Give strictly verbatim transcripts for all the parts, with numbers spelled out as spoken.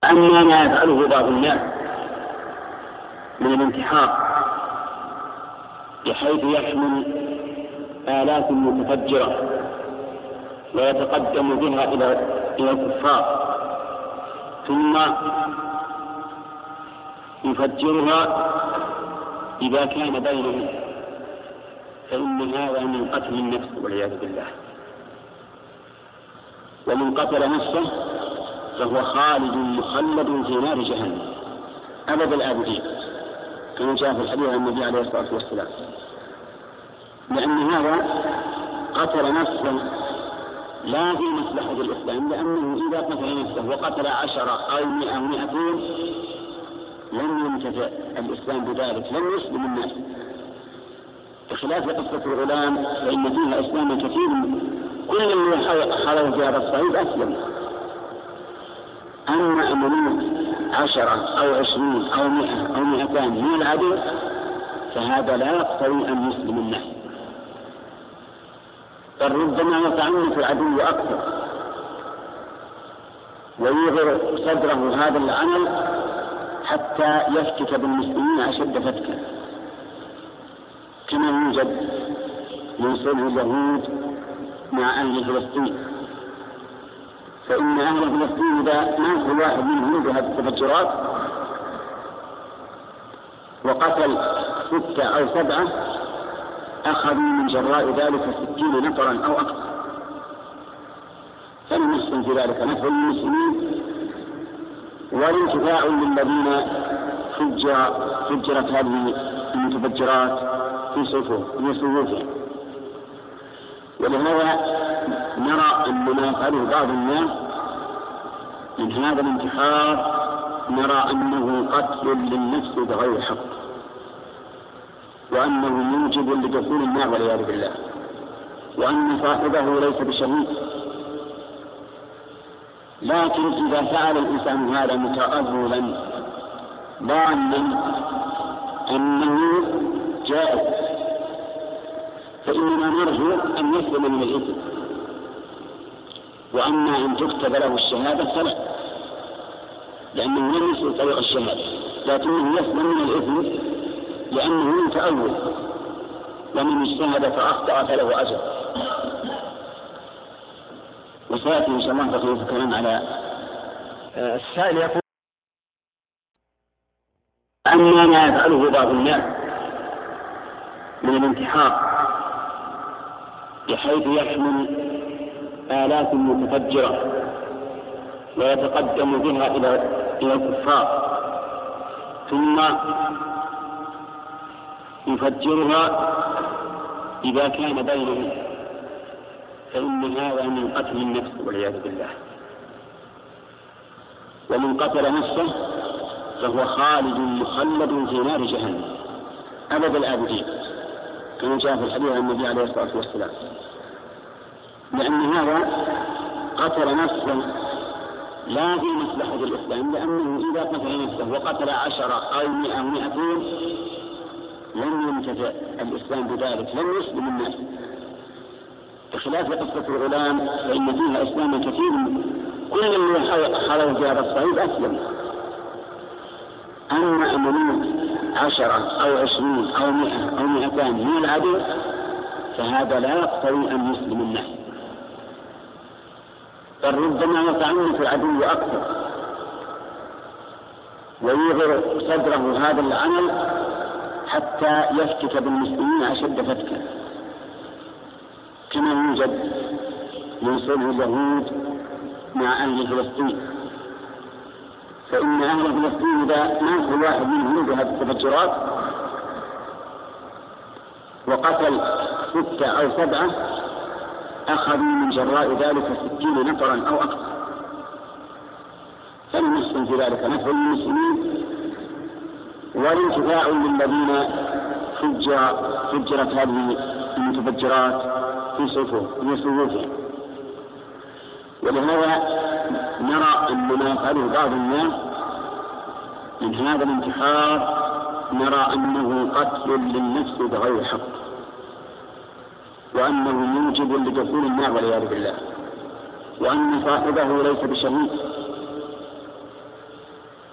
أما ما يفعله بعض الناس من الانتحار بحيث يحمل آلات متفجرة ويتقدم بها إلى إلى الكفار ثم يفجرها إذا كان بينهم، فإن هذا من قتل النفس والعياذ بالله. ومن قتل نفسه فهو خالد مخلد في نار جهنم أبد الآبدين، كما جاء في الحديث عن النبي عليه الصلاة والسلام، لأن هذا قتل نفسه لا في مصلحة الإسلام، لأنه إذا قتل نفسه وقتل عشرة أو مئة أو مئتين لم ينتفع الإسلام بذلك، لم يسلم الناس، بخلاف قصة الغلام فإن فيها إسلام كثير، كل اللي حاله في هذا الصعيد أسلم. أما أمنوت عشرة أو عشرين أو مئة أو مئتان من العدو فهذا لا يقتضي أن يسلم الناس، بل ربما يتعنف العدو أكثر ويغر صدره هذا العمل حتى يفتك بالمسلمين أشد فتكا، كما يوجد من صلح اليهود مع أهل فلسطين. فإن أهل فلسطين إذا مات واحد منهم بهذه التفجيرات وقتل ستة أو سبعة أخذوا من جراء ذلك ستين نفرا أو أكثر، فلم يحسن في ذلك نفع للمسلمين والانتفاع للذين فجر فجرت هذه المتفجرات في صفوفهم. ولهذا نرى أن ما يفعله بعض الناس من هذا الانتحار نرى أنه قتل للنفس بغير حق، وأنه موجب لدخول النار والعياذ بالله، وأن صاحبه ليس بشهيد. لكن إذا فعل الإنسان هذا متأولا ظانا أنه جائز فإننا نرجو أن يسلم من الإثم، وأما أن تكتب له الشهادة فلا، لأنه لم يسلم طريق الشهادة، لكنه يسلم من الإثم لأنه متأول، ومن اجتهد فأخطأ فله أجر. وسيأتي إن شاء الله بقية الكلام على السائل. يقول: أما ما يفعله بعض الناس من الانتحار بحيث يحمل آلات متفجرة ويتقدم بها إلى إلى الكفار ثم يفجرها إذا كان بينهم، فإن هذا من قتل النفس والعياذ بالله. ومن قتل نفسه فهو خالد مخلد في نار جهنم أبد الآبدين، كما جاء في الحديث عن النبي عليه الصلاة والسلام، لأن هذا قتل نفسه لا في مصلحة الإسلام، لأنه إذا قتل نفسه وقتل عشرة أو مئة أو مئتين لم ينتفع الإسلام بذلك، لم يسلم الناس، بخلاف قصة الغلام فإن فيها إسلام كثير، كل اللي حاله في هذا الصعيد أسلم. أما أمنوت عشرة أو عشرين أو مئة أو مئتان من العدو فهذا لا يقتضي أن يسلم الناس، بل ربما يتعنف العدو أكثر ويغر صدره هذا العمل حتى يفتك بالمسلمين أشد فتكا، كما يوجد من صلح اليهود مع أهل فلسطين. فإن أهل فلسطين إذا مات واحد منهم بهذه التفجيرات وقتل ستة أو سبعة أخذوا من جراء ذلك ستين نفرا أو أكثر، فلم يحسن في ذلك نفع للمسلمين والانتفاع للذين فجر فجرت هذه المتفجرات في صفوفهم. ولهذا نرى أن ما يفعله بعض الناس من هذا الانتحار نرى أنه قتل للنفس بغير حق، وأنه موجب لدخول النار والعياذ بالله، وأن صاحبه ليس بشهيد.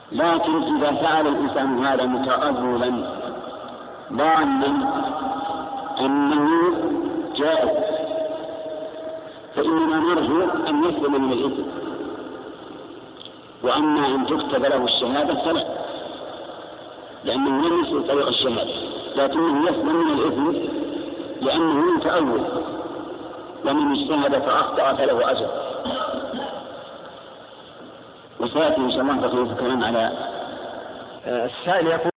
لكن إذا فعل الإنسان هذا متأولا ظانا أنه جائز فإننا نرجو أن يسلم من الإثم، وأما أن تكتب له الشهادة فلا، لأنه لم يسلم طريق الشهادة، لكنه يسلم من الإثم لأنه متأول، ومن اجتهد فأخطأ فله أجر. وسيأتي إن شاء الله بقية الكلام على السائل يقول